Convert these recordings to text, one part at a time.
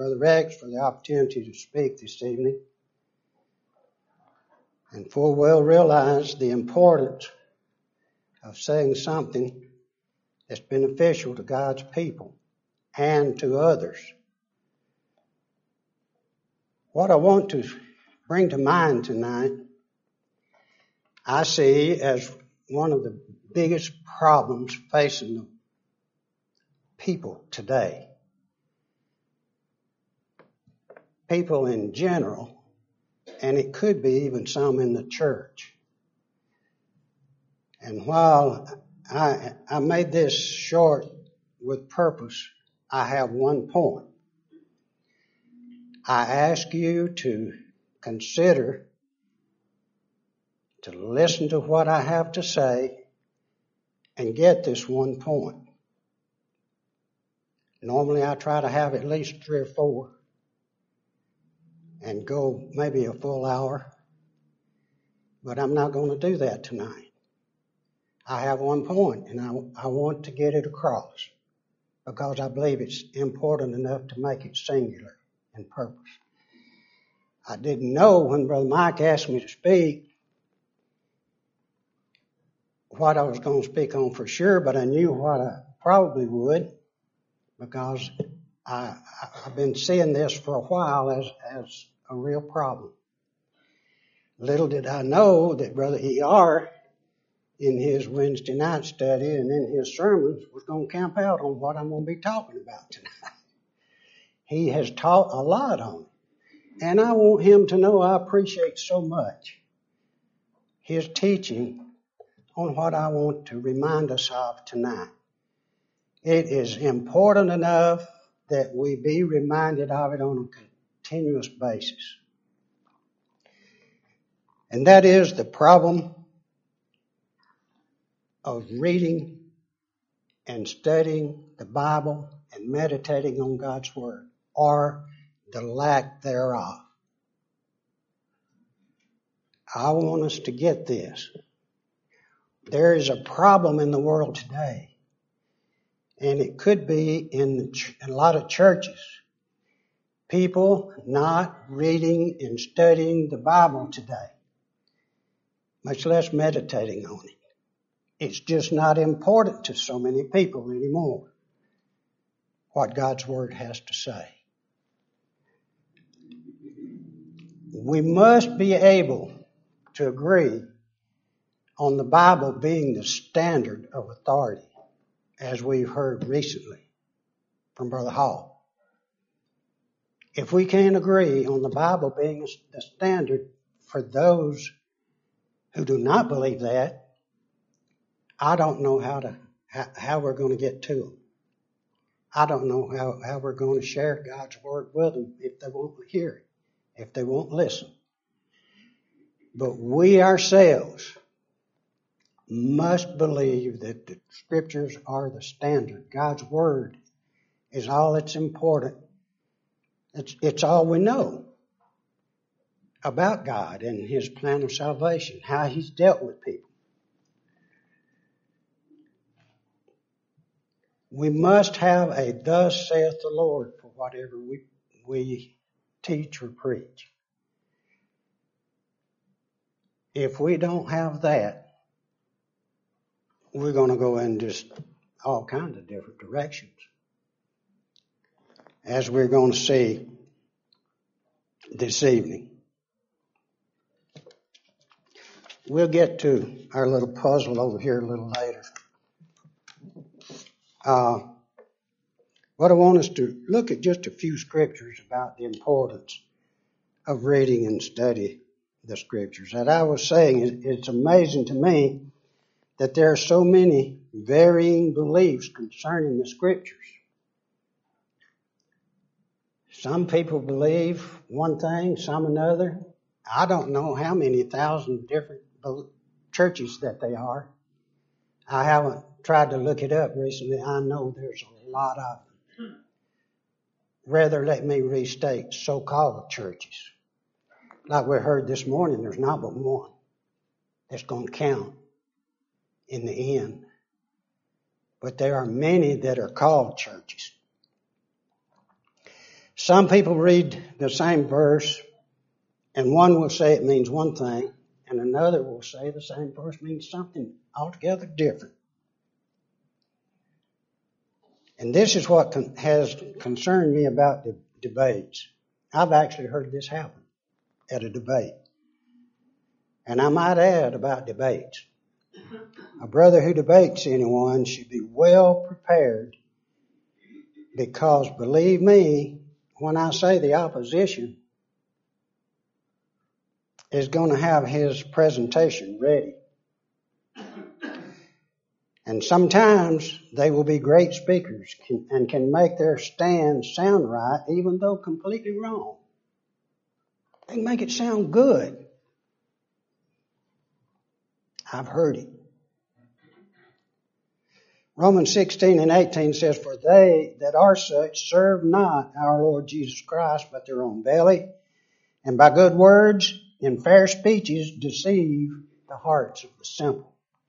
Brother Rex for the opportunity to speak this evening, and full well realize the importance of saying something that's beneficial to God's people and to others. What I want to bring to mind tonight, I see as one of the biggest problems facing the people today. People in general, and it could be even some in the church. And while I made this short with purpose, I have one point. I ask you to consider, to listen to what I have to say, and get this one point. Normally I try to have at least 3 or 4 and go maybe a full hour, but I'm not going to do that tonight. I have one point, and I want to get it across because I believe it's important enough to make it singular in purpose. I didn't know when Brother Mike asked me to speak what I was going to speak on for sure, but I knew what I probably would because I've been seeing this for a while as a real problem. Little did I know that Brother E.R. in his Wednesday night study and in his sermons was going to camp out on what I'm going to be talking about tonight. He has taught a lot on it. And I want him to know I appreciate so much his teaching on what I want to remind us of tonight. It is important enough that we be reminded of it on a continuous basis. And that is the problem of reading and studying the Bible and meditating on God's Word, or the lack thereof. I want us to get this. There is a problem in the world today, and it could be in a lot of churches. People not reading and studying the Bible today, much less meditating on it. It's just not important to so many people anymore what God's Word has to say. We must be able to agree on the Bible being the standard of authority, as we've heard recently from Brother Hall. If we can't agree on the Bible being the standard for those who do not believe that, I don't know how we're going to get to them. I don't know how we're going to share God's Word with them if they won't hear it, if they won't listen. But we ourselves must believe that the Scriptures are the standard. God's Word is all that's important. It's all we know about God and His plan of salvation, how He's dealt with people. We must have a thus saith the Lord for whatever we teach or preach. If we don't have that, we're going to go in just all kinds of different directions, as we're going to see this evening. We'll get to our little puzzle over here a little later. But I want us to look at just a few scriptures about the importance of reading and study the Scriptures. As I was saying, it's amazing to me that there are so many varying beliefs concerning the Scriptures. Some people believe one thing, some another. I don't know how many thousand different churches that they are. I haven't tried to look it up recently. I know there's a lot of them. Rather, let me restate so-called churches. Like we heard this morning, there's not but one that's going to count in the end. But there are many that are called churches. Some people read the same verse, and one will say it means one thing, and another will say the same verse means something altogether different. And this is what has concerned me about the debates. I've actually heard this happen at a debate. And I might add about debates. A brother who debates anyone should be well prepared, because believe me, when I say the opposition is going to have his presentation ready. And sometimes they will be great speakers and can make their stand sound right, even though completely wrong. They can make it sound good. I've heard it. Romans 16:18 says, "For they that are such serve not our Lord Jesus Christ, but their own belly, and by good words and fair speeches deceive the hearts of the simple."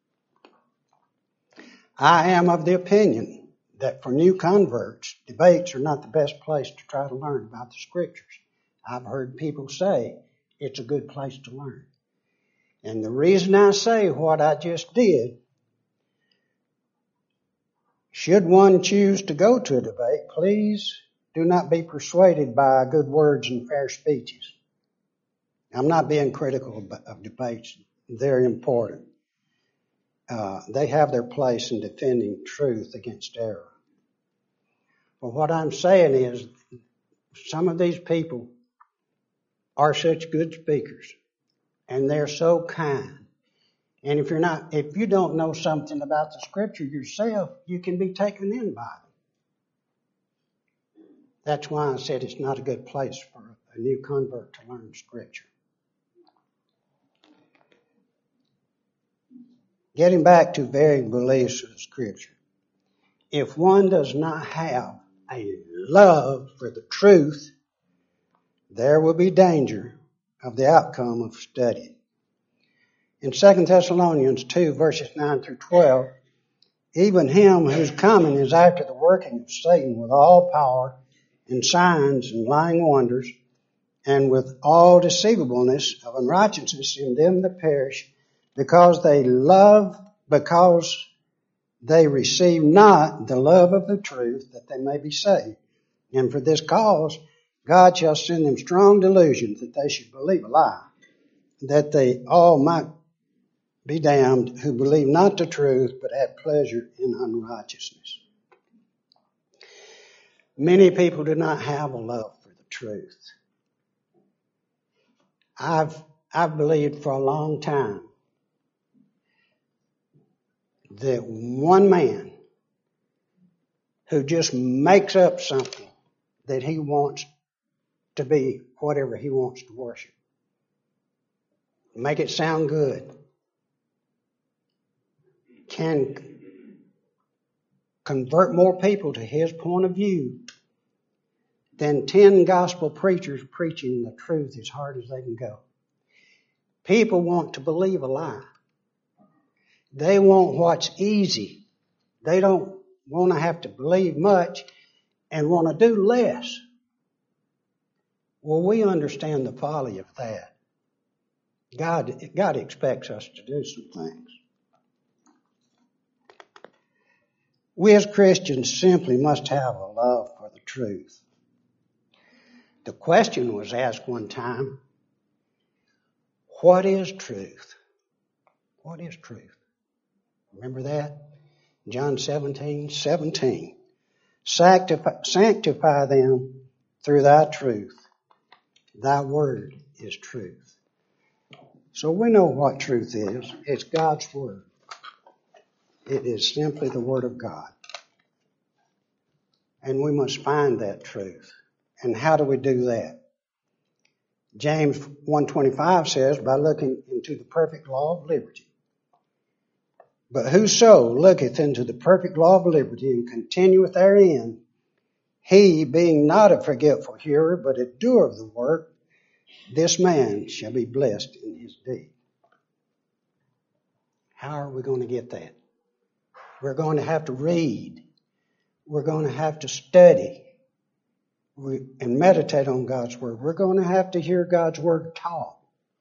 I am of the opinion that for new converts, debates are not the best place to try to learn about the Scriptures. I've heard people say it's a good place to learn. And the reason I say what I just did, should one choose to go to a debate, please do not be persuaded by good words and fair speeches. I'm not being critical of debates. They're important. They have their place in defending truth against error. But what I'm saying is, some of these people are such good speakers, and they're so kind. And if you don't know something about the Scripture yourself, you can be taken in by them. That's why I said it's not a good place for a new convert to learn Scripture. Getting back to varying beliefs of the Scripture. If one does not have a love for the truth, there will be danger of the outcome of studying. In 2 Thessalonians 2, verses 9 through 12, "Even him whose coming is after the working of Satan with all power and signs and lying wonders, and with all deceivableness of unrighteousness in them that perish, because they receive not the love of the truth, that they may be saved. And for this cause, God shall send them strong delusions, that they should believe a lie, that they all might be damned, who believe not the truth, but have pleasure in unrighteousness." Many people do not have a love for the truth. I've believed for a long time that one man who just makes up something that he wants to be whatever he wants to worship, make it sound good, can convert more people to his point of view than 10 gospel preachers preaching the truth as hard as they can go. People want to believe a lie. They want what's easy. They don't want to have to believe much and want to do less. Well, we understand the folly of that. God expects us to do some things. We as Christians simply must have a love for the truth. The question was asked one time, what is truth? What is truth? Remember that? John 17:17. Sanctify them through thy truth. Thy word is truth. So we know what truth is. It's God's word. It is simply the word of God. And we must find that truth. And how do we do that? James 1:25 says, by looking into the perfect law of liberty. But whoso looketh into the perfect law of liberty and continueth therein, he being not a forgetful hearer, but a doer of the work, this man shall be blessed in his deed. How are we going to get that? We're going to have to read. We're going to have to study. and meditate on God's Word, we're going to have to hear God's Word taught.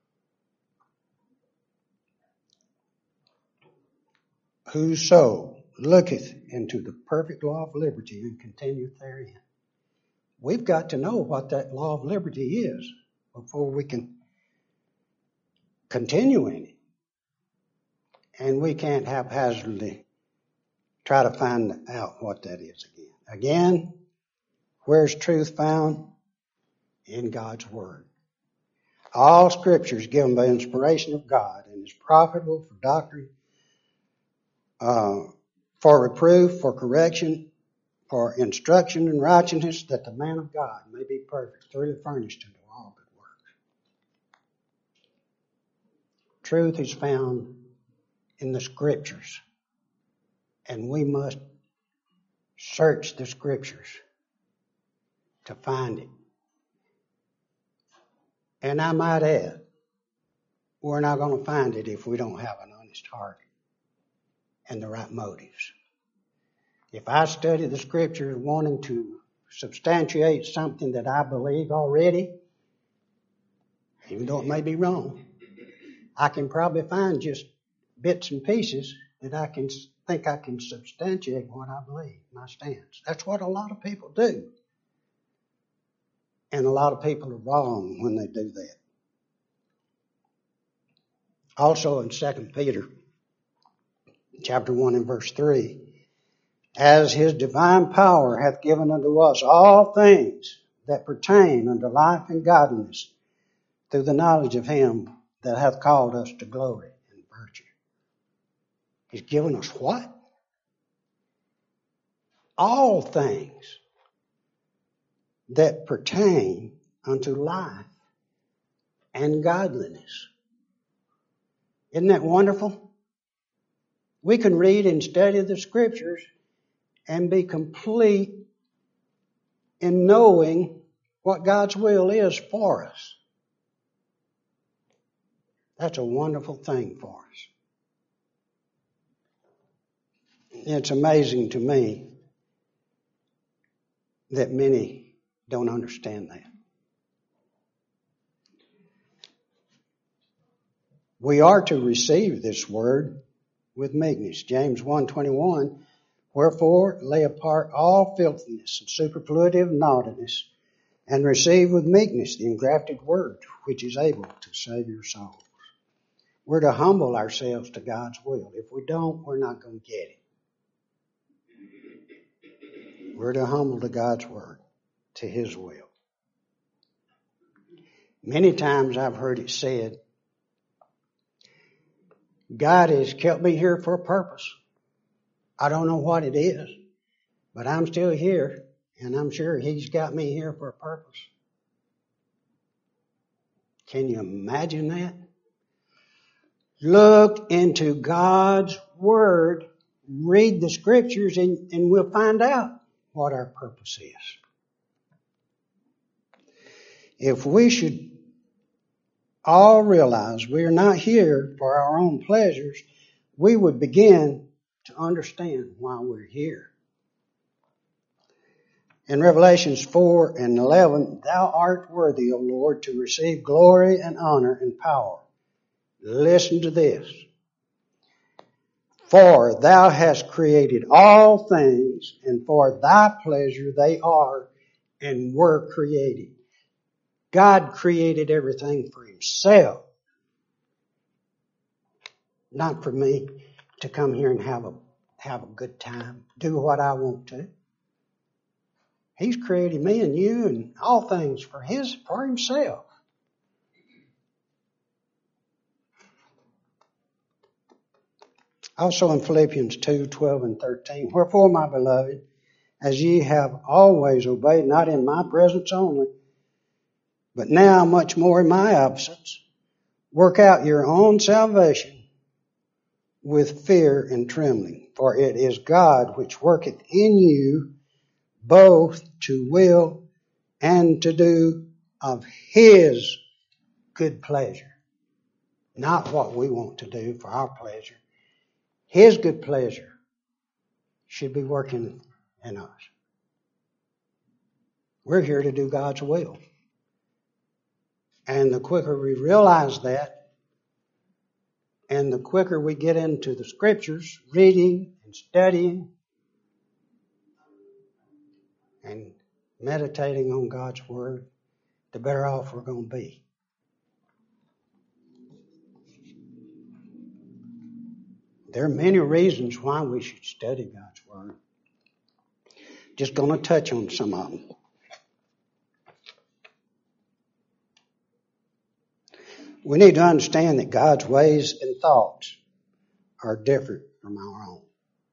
Whoso looketh into the perfect law of liberty and continueth therein. We've got to know what that law of liberty is before we can continue in it. And we can't haphazardly try to find out what that is again. Again, where's truth found? In God's Word. All Scripture is given by inspiration of God and is profitable for doctrine, for reproof, for correction, for instruction in righteousness, that the man of God may be perfect, thoroughly furnished unto all good works. Truth is found in the Scriptures, and we must search the Scriptures to find it. And I might add, we're not going to find it if we don't have an honest heart and the right motives. If I study the Scriptures wanting to substantiate something that I believe already, even though it may be wrong, I can probably find just bits and pieces that I can think I can substantiate what I believe, my stance. That's what a lot of people do. And a lot of people are wrong when they do that. Also in 2 Peter chapter 1 and verse 3, as his divine power hath given unto us all things that pertain unto life and godliness through the knowledge of him that hath called us to glory and virtue. He's given us what? All things that pertain unto life and godliness. Isn't that wonderful? We can read and study the Scriptures and be complete in knowing what God's will is for us. That's a wonderful thing for us. It's amazing to me that many don't understand that. We are to receive this word with meekness. James 1:21, wherefore lay apart all filthiness and superfluity of naughtiness, and receive with meekness the engrafted word, which is able to save your souls. We're to humble ourselves to God's will. If we don't, we're not going to get it. We're to humble to God's word, to his will. Many times I've heard it said, God has kept me here for a purpose. I don't know what it is, but I'm still here, and I'm sure he's got me here for a purpose. Can you imagine that? Look into God's Word, read the Scriptures, and we'll find out what our purpose is. If we should all realize we are not here for our own pleasures, we would begin to understand why we're here. In Revelations 4 and 11, thou art worthy, O Lord, to receive glory and honor and power. Listen to this. For thou hast created all things, and for thy pleasure they are and were created. God created everything for himself, not for me to come here and have a good time, do what I want to. He's created me and you and all things for himself. Also in Philippians 2:12 and 13, wherefore, my beloved, as ye have always obeyed, not in my presence only, but now much more in my absence, work out your own salvation with fear and trembling. For it is God which worketh in you both to will and to do of his good pleasure. Not what we want to do for our pleasure. His good pleasure should be working in us. We're here to do God's will. And the quicker we realize that, and the quicker we get into the Scriptures, reading and studying and meditating on God's Word, the better off we're going to be. There are many reasons why we should study God's Word. Just going to touch on some of them. We need to understand that God's ways and thoughts are different from our own.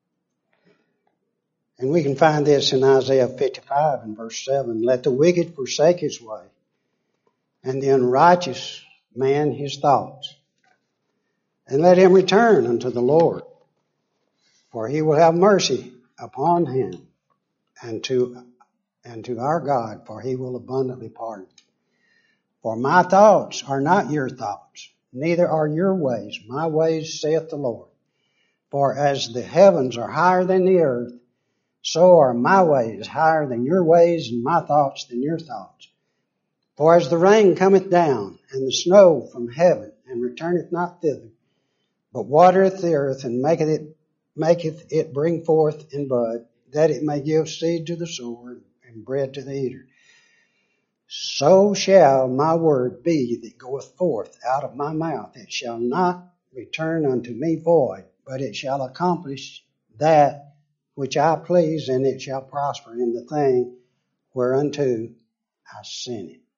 And we can find this in Isaiah 55 and verse 7. Let the wicked forsake his way, and the unrighteous man his thoughts. And let him return unto the Lord, for he will have mercy upon him, and to our God, for he will abundantly pardon. For my thoughts are not your thoughts, neither are your ways my ways, saith the Lord. For as the heavens are higher than the earth, so are my ways higher than your ways, and my thoughts than your thoughts. For as the rain cometh down, and the snow from heaven, and returneth not thither, but watereth the earth, and maketh it bring forth in bud, that it may give seed to the sower, and bread to the eater. So shall my word be that goeth forth out of my mouth. It shall not return unto me void, but it shall accomplish that which I please, and it shall prosper in the thing whereunto I sent it.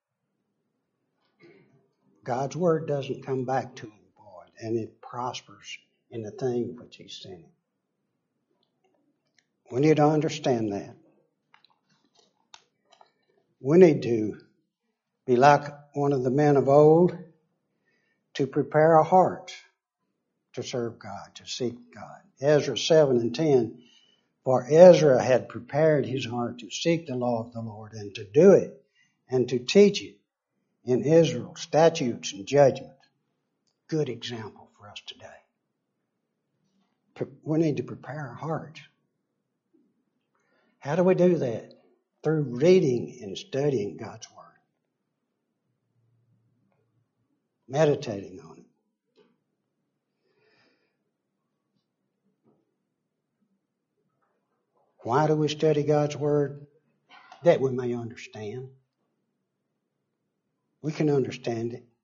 God's word doesn't come back to him void, and it prospers in the thing which he sent it. We need to understand that. We need to be like one of the men of old, to prepare our hearts to serve God, to seek God. Ezra 7 and 10, for Ezra had prepared his heart to seek the law of the Lord, and to do it, and to teach it in Israel, statutes and judgments. Good example for us today. We need to prepare our hearts. How do we do that? Through reading and studying God's Word. Meditating on it. Why do we study God's Word? That we may understand. We can understand it.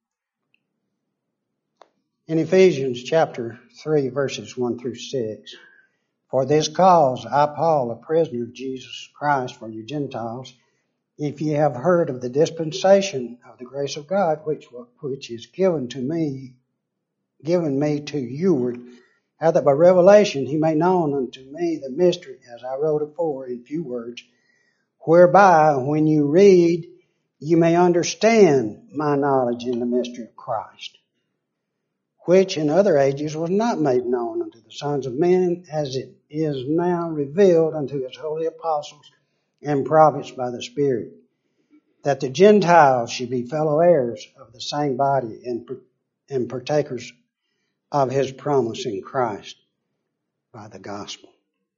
In Ephesians chapter 3, verses 1 through 6, for this cause I, Paul, a prisoner of Jesus Christ for you Gentiles, if ye have heard of the dispensation of the grace of God, which is given me to youward, how that by revelation he may known unto me the mystery, as I wrote afore in few words, whereby when you read, you may understand my knowledge in the mystery of Christ, which in other ages was not made known unto the sons of men, as it is now revealed unto his holy apostles and prophets by the Spirit, that the Gentiles should be fellow heirs of the same body and partakers of his promise in Christ by the gospel.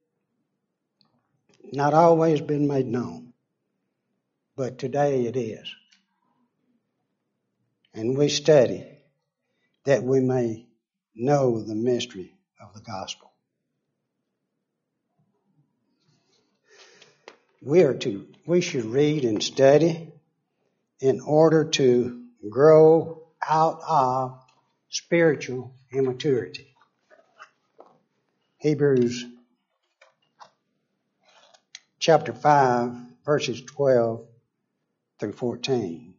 Not always been made known, but today it is. And we study that we may know the mystery of the gospel. We should read and study in order to grow out of spiritual immaturity. Hebrews chapter 5, verses 12 through 14.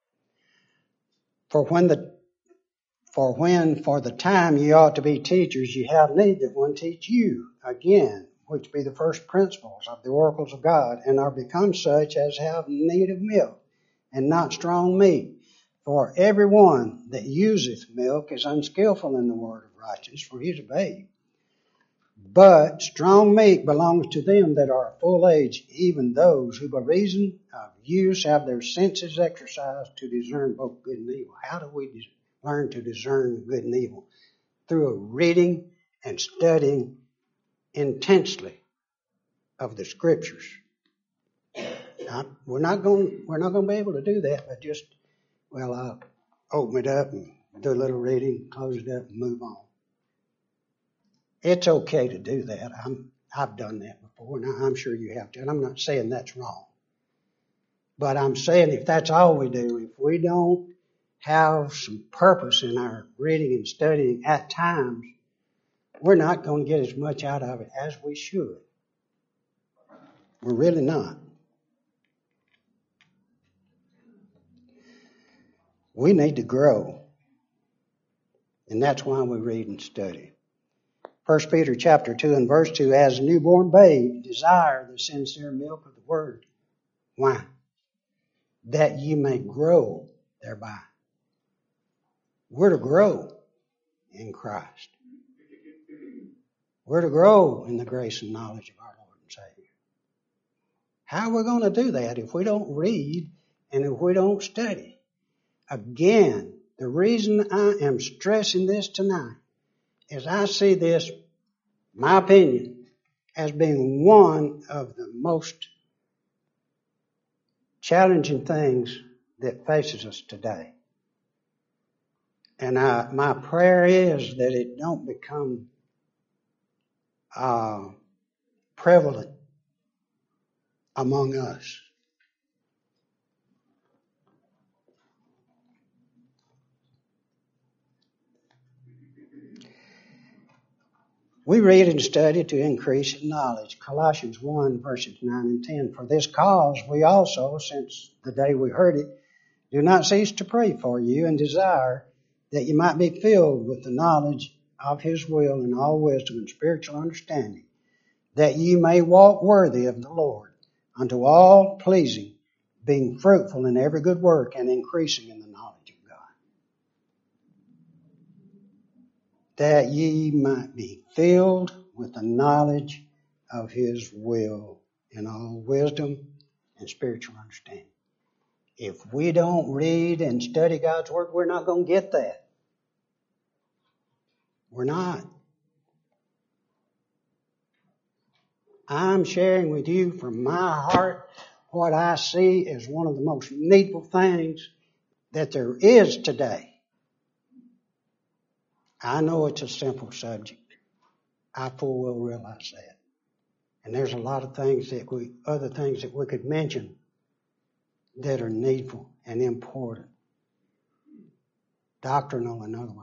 For for the time ye ought to be teachers, ye have need that one teach you again, which be the first principles of the oracles of God, and are become such as have need of milk, and not strong meat. For every one that useth milk is unskillful in the word of righteousness, for he is a babe. But strong meat belongs to them that are of full age, even those who by reason of use have their senses exercised to discern both good and evil. How do we learn to discern good and evil? Through a reading and studying intensely of the Scriptures. We're not going to be able to do that, but just, I'll open it up and do a little reading, close it up and move on. It's okay to do that. I've done that before, and I'm sure you have to, and I'm not saying that's wrong. But I'm saying if that's all we do, if we don't have some purpose in our reading and studying at times, we're not going to get as much out of it as we should. We're really not. We need to grow. And that's why we read and study. 1 Peter chapter 2 and verse 2, as a newborn babe, desire the sincere milk of the word. Why? That ye may grow thereby. We're to grow in Christ. We're to grow in the grace and knowledge of our Lord and Savior. How are we going to do that if we don't read and if we don't study? Again, the reason I am stressing this tonight is I see this, my opinion, as being one of the most challenging things that faces us today. And my prayer is that it don't become prevalent among us. We read and study to increase in knowledge. Colossians 1 verses 9 and 10. For this cause we also, since the day we heard it, do not cease to pray for you and desire that you might be filled with the knowledge of His will and all wisdom and spiritual understanding, that ye may walk worthy of the Lord, unto all pleasing, being fruitful in every good work and increasing in the knowledge of God. That ye might be filled with the knowledge of His will in all wisdom and spiritual understanding. If we don't read and study God's Word, we're not going to get that. We're not. I'm sharing with you from my heart what I see as one of the most needful things that there is today. I know it's a simple subject. I full well realize that. And there's a lot of things other things that we could mention that are needful and important, doctrinal and otherwise.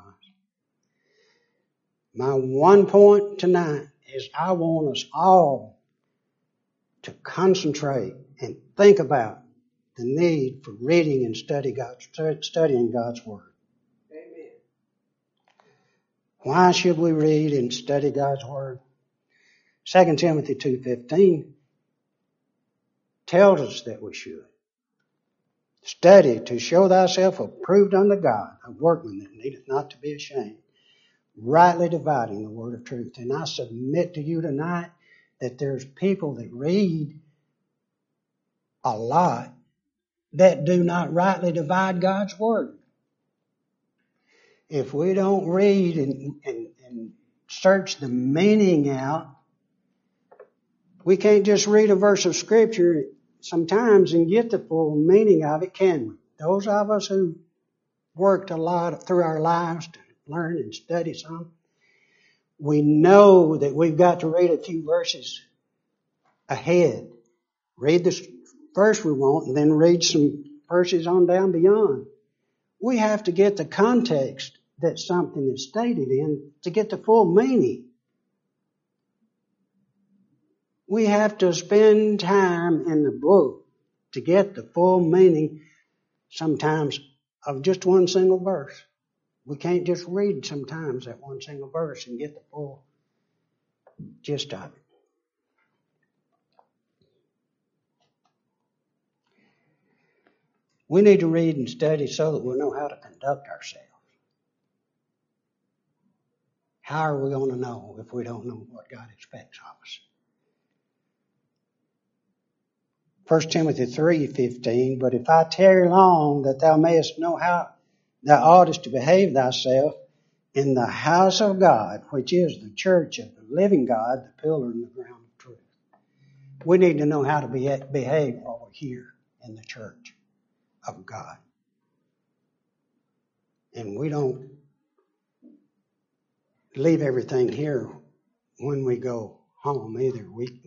My one point tonight is I want us all to concentrate and think about the need for reading and studying God's Word. Amen. Why should we read and study God's Word? 2 Timothy 2:15 tells us that we should. Study to show thyself approved unto God, a workman that needeth not to be ashamed, rightly dividing the word of truth. And I submit to you tonight that there's people that read a lot that do not rightly divide God's word. If we don't read and search the meaning out, we can't just read a verse of Scripture sometimes and get the full meaning of it, can we? Those of us who worked a lot through our lives to learn and study some, we know that we've got to read a few verses ahead. Read the verse we want and then read some verses on down beyond. We have to get the context that something is stated in to get the full meaning. We have to spend time in the book to get the full meaning sometimes of just one single verse. We can't just read sometimes that one single verse and get the full gist of it. We need to read and study so that we'll know how to conduct ourselves. How are we going to know if we don't know what God expects of us? 1 Timothy 3:15, but if I tarry long, that thou mayest know how thou oughtest to behave thyself in the house of God, which is the church of the living God, the pillar and the ground of truth. We need to know how to behave while we're here in the church of God. And we don't leave everything here when we go home either.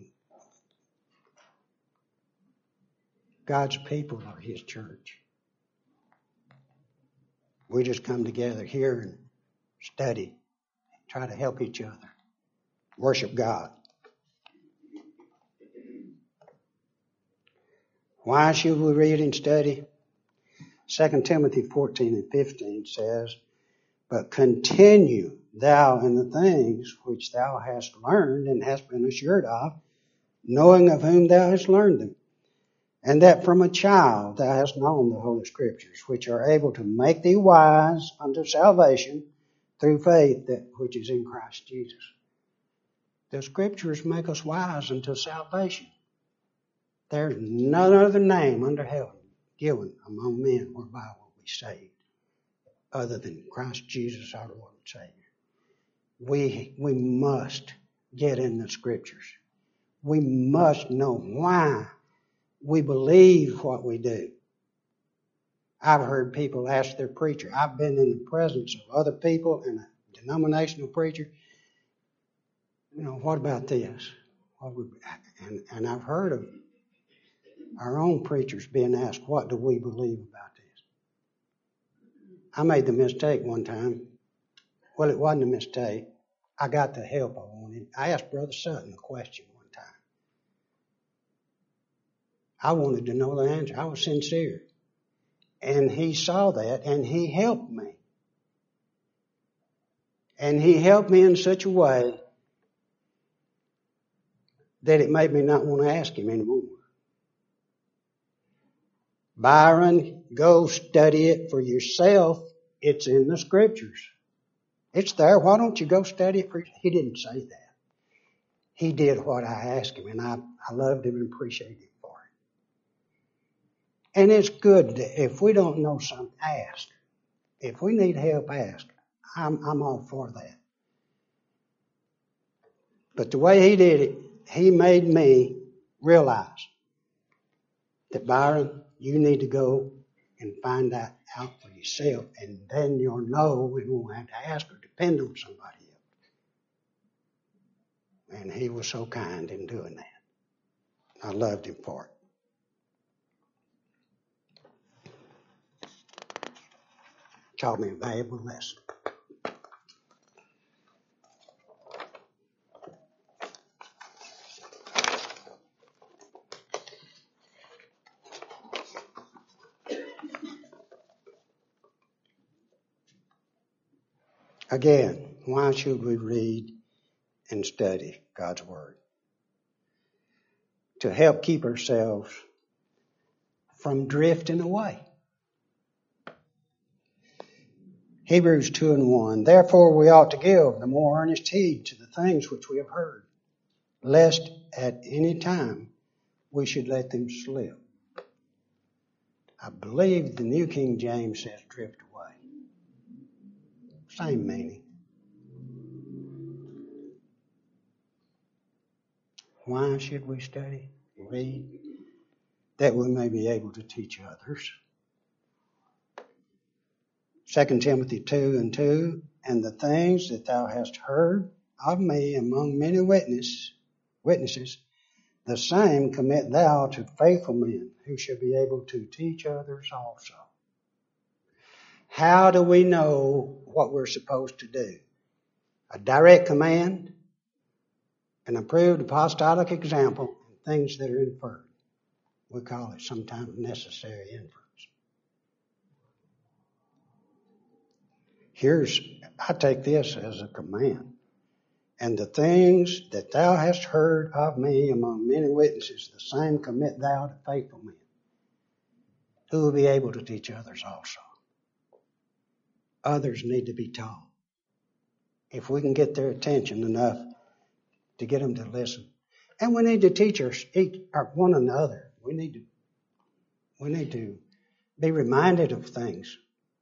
God's people are His church. We just come together here and study, try to help each other, worship God. Why should we read and study? 2 Timothy 14 and 15 says, "But continue thou in the things which thou hast learned and hast been assured of, knowing of whom thou hast learned them, and that from a child thou hast known the Holy Scriptures, which are able to make thee wise unto salvation through faith that which is in Christ Jesus." The Scriptures make us wise unto salvation. There's none other name under heaven given among men whereby we'll be saved, other than Christ Jesus our Lord and Savior. We must get in the Scriptures. We must know why we believe what we do. I've heard people ask their preacher. I've been in the presence of other people and a denominational preacher. What about this? And I've heard of our own preachers being asked, what do we believe about this? I made the mistake one time. Well, it wasn't a mistake. I got the help I wanted. I asked Brother Sutton a question one time. I wanted to know the answer. I was sincere. And he saw that, and he helped me. And he helped me in such a way that it made me not want to ask him anymore. Byron, go study it for yourself. It's in the Scriptures. It's there. Why don't you go study it for yourself? He didn't say that. He did what I asked him, and I loved him and appreciated him for it. And it's good that if we don't know something, ask. If we need help, ask. I'm all for that. But the way he did it, he made me realize that, Byron, you need to go and find that out for yourself, and then you'll know we won't have to ask or depend on somebody else. And he was so kind in doing that. I loved him for it. Taught me a valuable lesson. Again, why should we read and study God's Word? To help keep ourselves from drifting away. Hebrews 2:1, "Therefore we ought to give the more earnest heed to the things which we have heard, lest at any time we should let them slip." I believe the New King James says drift away. Same meaning. Why should we study, read? That we may be able to teach others. 2 Timothy 2:2, "And the things that thou hast heard of me among many witnesses, the same commit thou to faithful men, who shall be able to teach others also." How do we know what we're supposed to do? A direct command, an approved apostolic example, and things that are inferred. We call it sometimes necessary inference. I take this as a command. "And the things that thou hast heard of me among many witnesses, the same commit thou to faithful men, who will be able to teach others also." Others need to be taught. If we can get their attention enough to get them to listen. And we need to teach one another. We need to be reminded of things.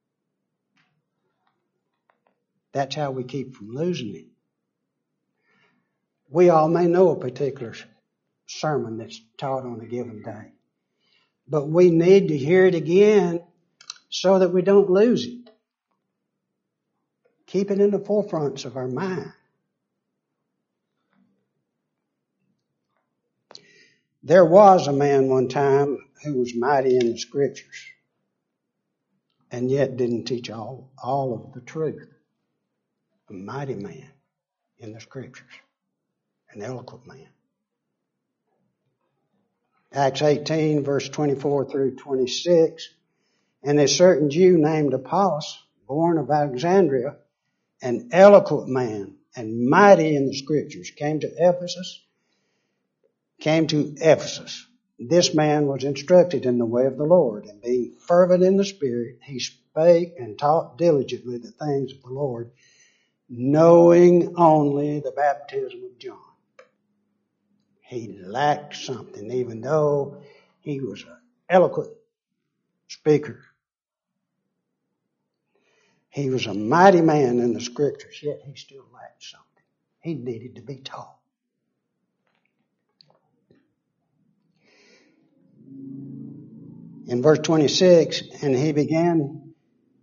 That's how we keep from losing it. We all may know a particular sermon that's taught on a given day. But we need to hear it again so that we don't lose it. Keep it in the forefronts of our mind. There was a man one time who was mighty in the Scriptures and yet didn't teach all of the truth. A mighty man in the Scriptures. An eloquent man. Acts 18, verse 24 through 26. And a certain Jew named Apollos, born of Alexandria, an eloquent man and mighty in the Scriptures, came to Ephesus. This man was instructed in the way of the Lord, and being fervent in the Spirit, he spake and taught diligently the things of the Lord, knowing only the baptism of John. He lacked something, even though he was an eloquent speaker. He was a mighty man in the Scriptures, yet he still lacked something. He needed to be taught. In verse 26, and he began,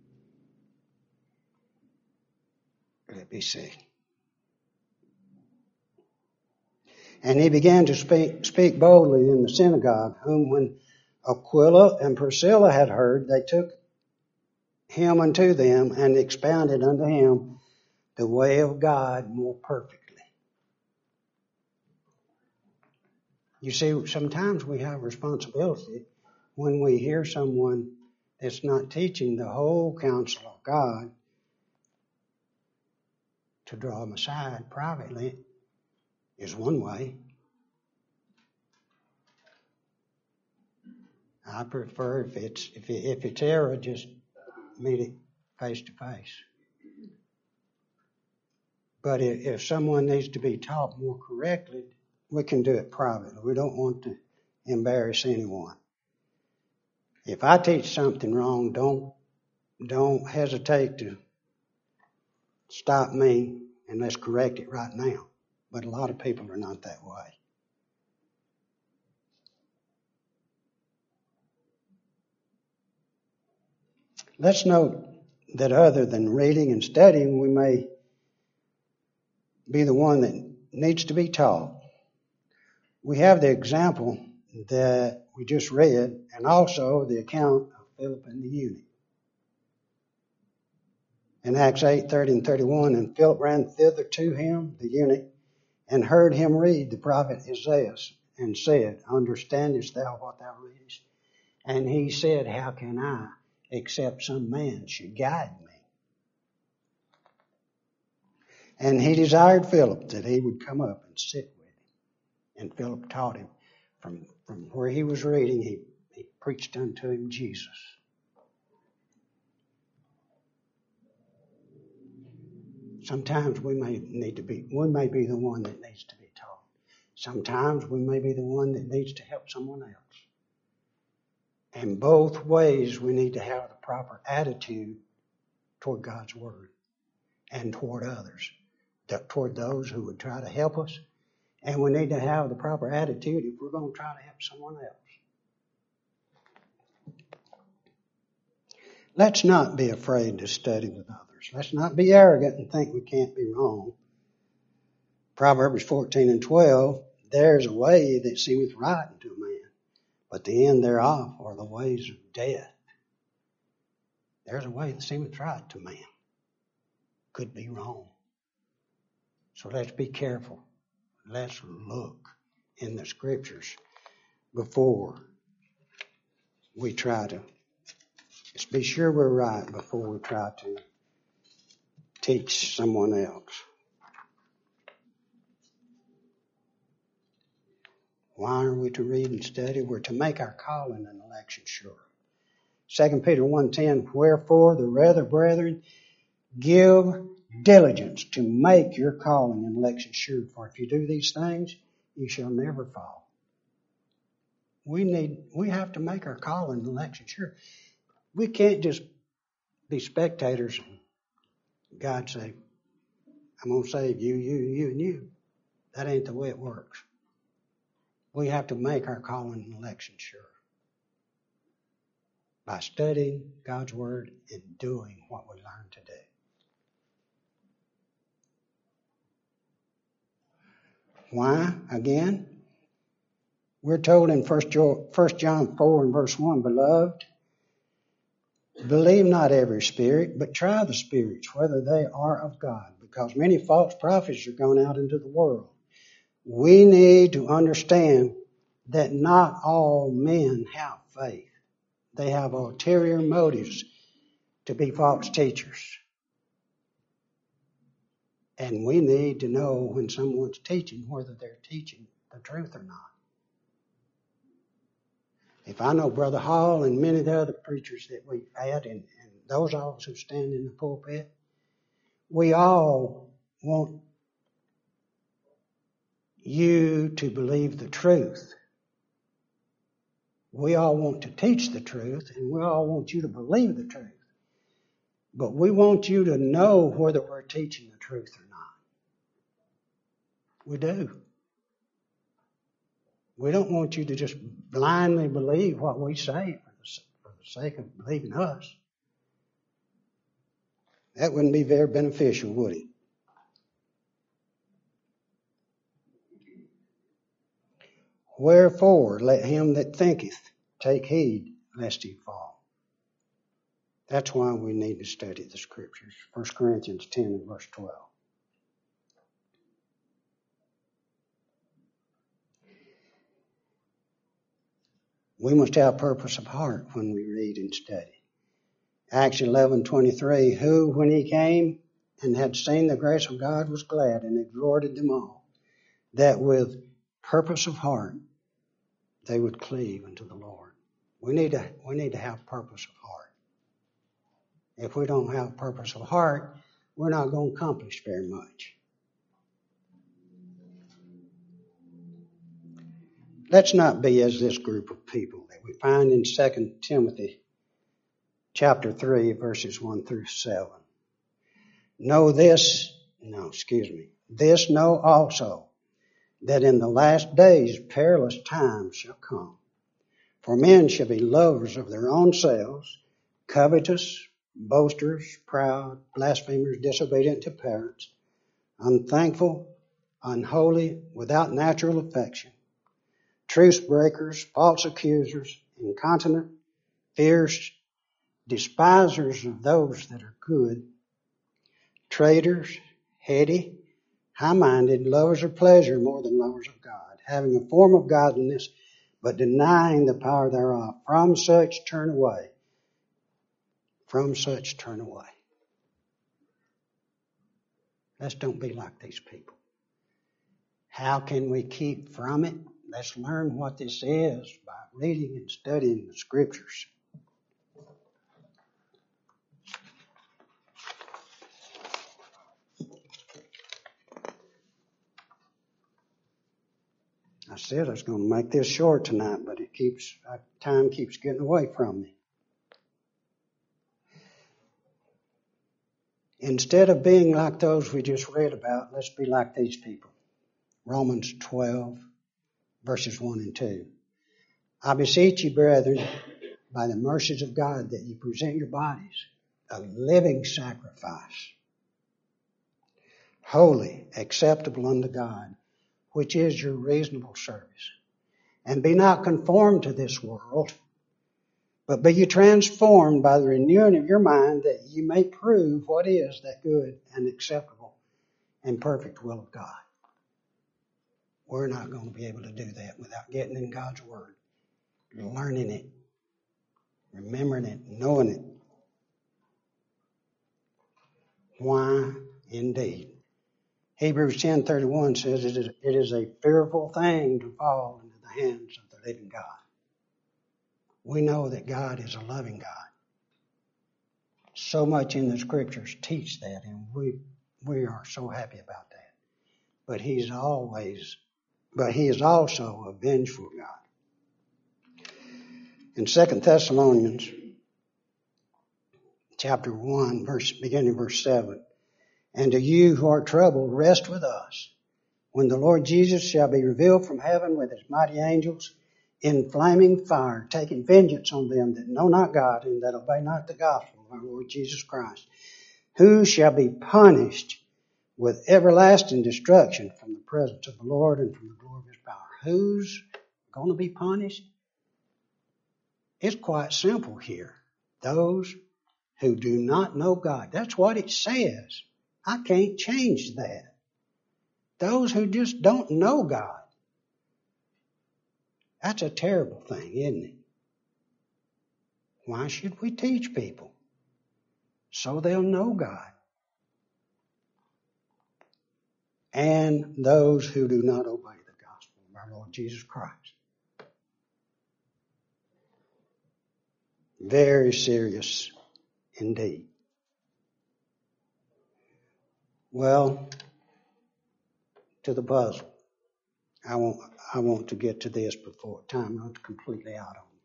let me see. And he began to speak boldly in the synagogue, whom when Aquila and Priscilla had heard, they took him unto them and expounded unto him the way of God more perfectly. You see, sometimes we have responsibility when we hear someone that's not teaching the whole counsel of God to draw them aside privately is one way. I prefer if it's error, just meet it face to face. But if someone needs to be taught more correctly, we can do it privately. We don't want to embarrass anyone. If I teach something wrong, don't hesitate to stop me and let's correct it right now. But a lot of people are not that way. Let's note that other than reading and studying, we may be the one that needs to be taught. We have the example that we just read and also the account of Philip and the eunuch. In Acts 8:30 and 31, and Philip ran thither to him, the eunuch, and heard him read the prophet Isaiah, and said, Understandest thou what thou readest? And he said, How can I, except some man should guide me? And he desired Philip that he would come up and sit with him. And Philip taught him from where he was reading, he preached unto him Jesus. Sometimes we may be the one that needs to be taught. Sometimes we may be the one that needs to help someone else. And both ways we need to have the proper attitude toward God's Word and toward others, toward those who would try to help us. And we need to have the proper attitude if we're going to try to help someone else. Let's not be afraid to study with others. Let's not be arrogant and think we can't be wrong. Proverbs 14 and 12, there's a way that seemeth right unto a man, but the end thereof are the ways of death. There's a way that seemeth right to man. Could be wrong. So let's be careful. Let's look in the Scriptures before we try to. Let's be sure we're right before we try to teach someone else. Why are we to read and study? We're to make our calling and election sure. 2 Peter 1:10, Wherefore the rather, brethren, give diligence to make your calling and election sure. For if you do these things, you shall never fall. We have to make our calling and election sure. We can't just be spectators and God say, I'm going to save you, you, and you. That ain't the way it works. We have to make our calling and election sure by studying God's Word and doing what we learn to do. Why? Again, we're told in 1 John 4 and verse 1, Beloved, believe not every spirit, but try the spirits, whether they are of God, because many false prophets are gone out into the world. We need to understand that not all men have faith. They have ulterior motives to be false teachers. And we need to know when someone's teaching whether they're teaching the truth or not. If I know Brother Hall and many of the other preachers that we've had and those of us who stand in the pulpit, we all want you to believe the truth. We all want to teach the truth, and we all want you to believe the truth. But we want you to know whether we're teaching the truth or not. We do. We don't want you to just blindly believe what we say for the sake of believing us. That wouldn't be very beneficial, would it? Wherefore, let him that thinketh take heed lest he fall. That's why we need to study the Scriptures. 1 Corinthians 10 and verse 12. We must have purpose of heart when we read and study. Acts 11:23, who, when he came and had seen the grace of God, was glad and exhorted them all, that with purpose of heart they would cleave unto the Lord. We need to have purpose of heart. If we don't have purpose of heart, we're not going to accomplish very much. Let's not be as this group of people that we find in 2 Timothy chapter 3, verses 1 through 7. This know also, that in the last days perilous times shall come. For men shall be lovers of their own selves, covetous, boasters, proud, blasphemers, disobedient to parents, unthankful, unholy, without natural affection, truce breakers, false accusers, incontinent, fierce, despisers of those that are good, traitors, heady, high-minded, lovers of pleasure more than lovers of God, having a form of godliness, but denying the power thereof. From such turn away. From such turn away. Let's don't be like these people. How can we keep from it? Let's learn what this is by reading and studying the Scriptures. I said I was going to make this short tonight, but time keeps getting away from me. Instead of being like those we just read about, let's be like these people. Romans 12, verses 1 and 2. I beseech you, brethren, by the mercies of God, that you present your bodies a living sacrifice, holy, acceptable unto God, which is your reasonable service. And be not conformed to this world, but be ye transformed by the renewing of your mind, that ye may prove what is that good and acceptable and perfect will of God. We're not going to be able to do that without getting in God's Word, learning it, remembering it, knowing it. Why, indeed. Hebrews 10:31 says it is a fearful thing to fall into the hands of the living God. We know that God is a loving God. So much in the Scriptures teach that, and we are so happy about that. But He is also a vengeful God. In 2 Thessalonians chapter 1, beginning verse 7, and to you who are troubled, rest with us when the Lord Jesus shall be revealed from heaven with his mighty angels in flaming fire, taking vengeance on them that know not God and that obey not the gospel of our Lord Jesus Christ, who shall be punished with everlasting destruction from the presence of the Lord and from the glory of his power. Who's going to be punished? It's quite simple here. Those who do not know God. That's what it says. I can't change that. Those who just don't know God. That's a terrible thing, isn't it? Why should we teach people? So they'll know God. And those who do not obey the gospel of our Lord Jesus Christ. Very serious indeed. Well, to the puzzle. I want to get to this before time runs completely out on me.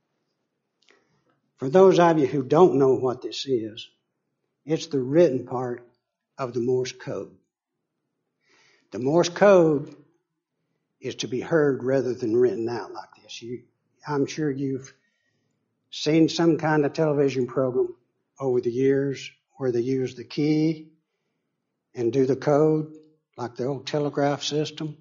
For those of you who don't know what this is, it's the written part of the Morse code. The Morse code is to be heard rather than written out like this. I'm sure you've seen some kind of television program over the years where they use the key and do the code like the old telegraph system.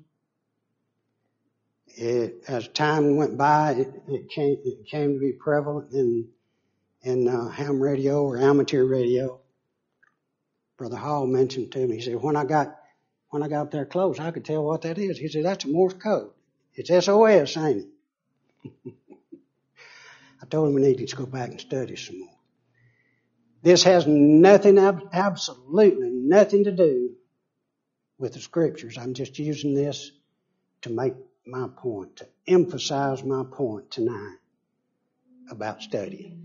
As time went by, it came to be prevalent in ham radio or amateur radio. Brother Hall mentioned to me, he said, when I got up there close, I could tell what that is. He said, that's a Morse code. It's SOS, ain't it? I told him we needed to go back and study some more. This has nothing, absolutely nothing to do with the scriptures. I'm just using this to make my point, to emphasize my point tonight about studying.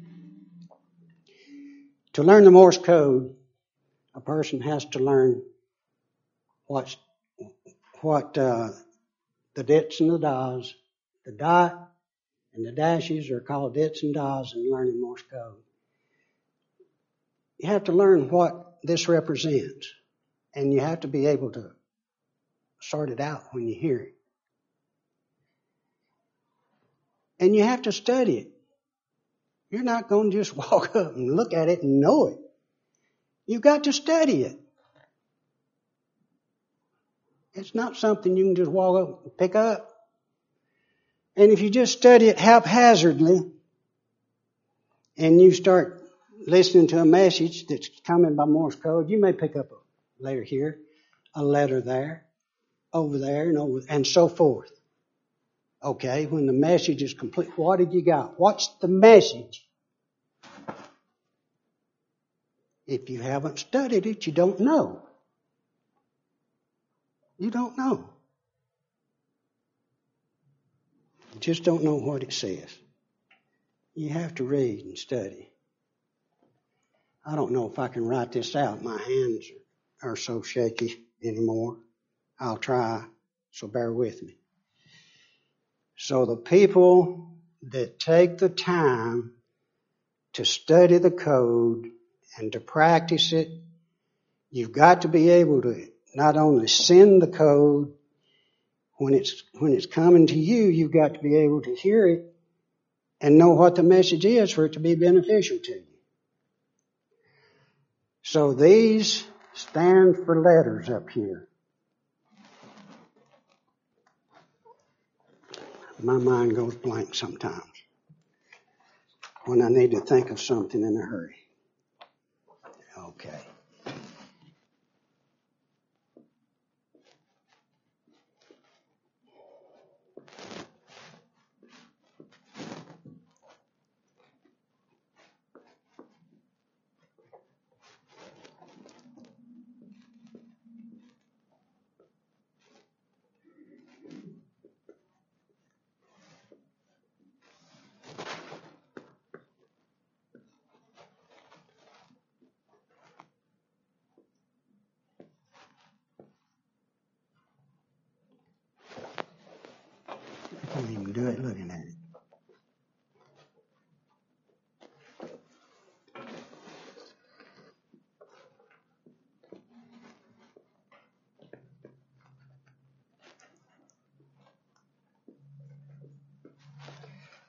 To learn the Morse code, a person has to learn what the dits and the das. The dot and the dashes are called dits and das in learning Morse code. You have to learn what this represents, and you have to be able to sort it out when you hear it. And you have to study it. You're not going to just walk up and look at it and know it. You've got to study it. It's not something you can just walk up and pick up. And if you just study it haphazardly and you start listening to a message that's coming by Morse code, you may pick up a letter here, a letter there, over there, and so forth. Okay, when the message is complete, what have you got? What's the message? If you haven't studied it, you don't know. You don't know. You just don't know what it says. You have to read and study. I don't know if I can write this out. My hands are so shaky anymore. I'll try, so bear with me. So the people that take the time to study the code and to practice it, you've got to be able to not only send the code when it's coming to you, you've got to be able to hear it and know what the message is for it to be beneficial to you. So these stand for letters up here. My mind goes blank sometimes when I need to think of something in a hurry. Okay.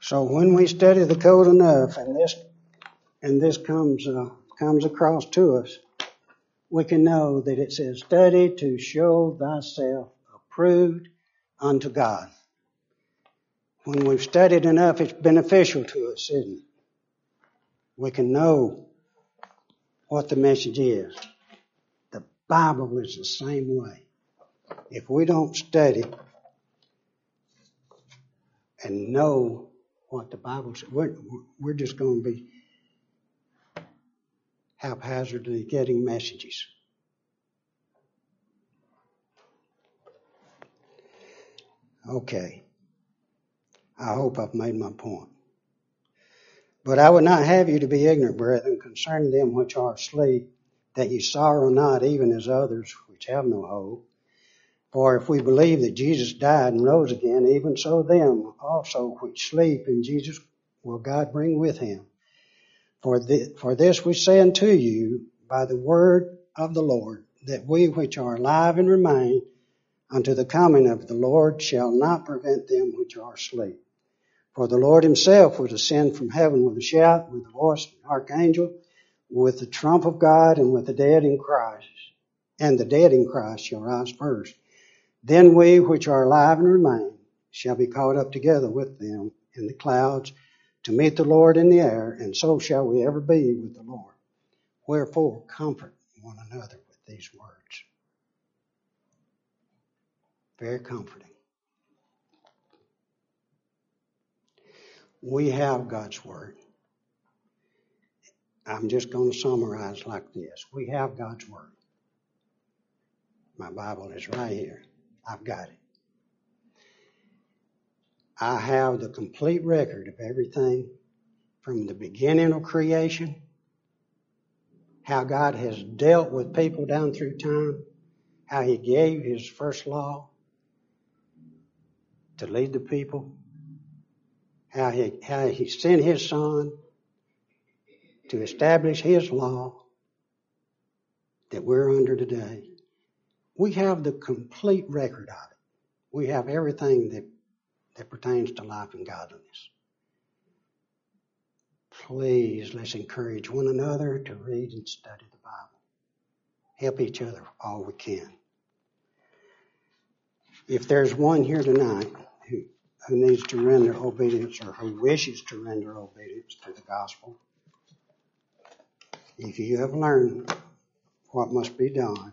So when we study the code enough, and this comes across to us, we can know that it says, "Study to show thyself approved unto God." When we've studied enough, it's beneficial to us, isn't it? We can know what the message is. The Bible is the same way. If we don't study and know what the Bible says, we're just going to be haphazardly getting messages. Okay. I hope I've made my point. But I would not have you to be ignorant, brethren, concerning them which are asleep, that ye sorrow not, even as others which have no hope. For if we believe that Jesus died and rose again, even so them also which sleep in Jesus will God bring with him. For this we say unto you by the word of the Lord, that we which are alive and remain unto the coming of the Lord shall not prevent them which are asleep. For the Lord himself will descend from heaven with a shout, with the voice of an archangel, with the trump of God, and with the dead in Christ. And the dead in Christ shall rise first. Then we which are alive and remain shall be caught up together with them in the clouds to meet the Lord in the air, and so shall we ever be with the Lord. Wherefore, comfort one another with these words. Very comforting. We have God's Word. I'm just going to summarize like this. We have God's Word. My Bible is right here. I've got it. I have the complete record of everything from the beginning of creation, how God has dealt with people down through time, how he gave his first law to lead the people, how he sent his son to establish his law that we're under today. We have the complete record of it. We have everything that pertains to life and godliness. Please, let's encourage one another to read and study the Bible. Help each other all we can. If there's one here tonight who needs to render obedience or who wishes to render obedience to the gospel, if you have learned what must be done,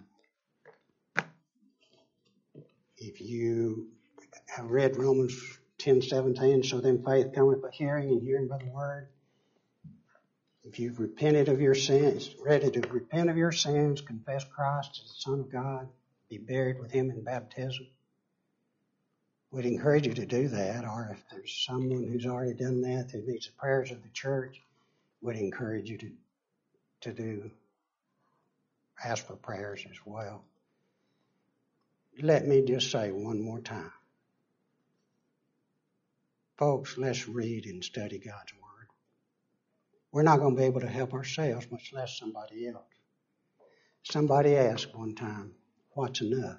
if you have read Romans 10:17, so then faith cometh by hearing and hearing by the word, if you've repented of your sins, ready to repent of your sins, confess Christ as the Son of God, be buried with him in baptism, we'd encourage you to do that. Or if there's someone who's already done that needs the prayers of the church, we'd encourage you to ask for prayers as well. Let me just say one more time. Folks, let's read and study God's Word. We're not going to be able to help ourselves, much less somebody else. Somebody asked one time, what's enough?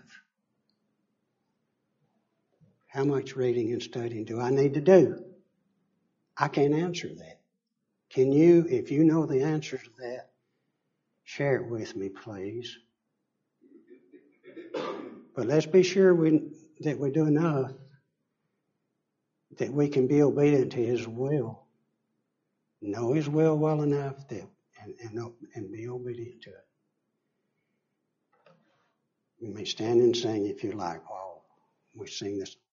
How much reading and studying do I need to do? I can't answer that. Can you, if you know the answer to that, share it with me, please. But let's be sure that we do enough that we can be obedient to his will. Know his will well enough and be obedient to it. You may stand and sing if you like while we sing this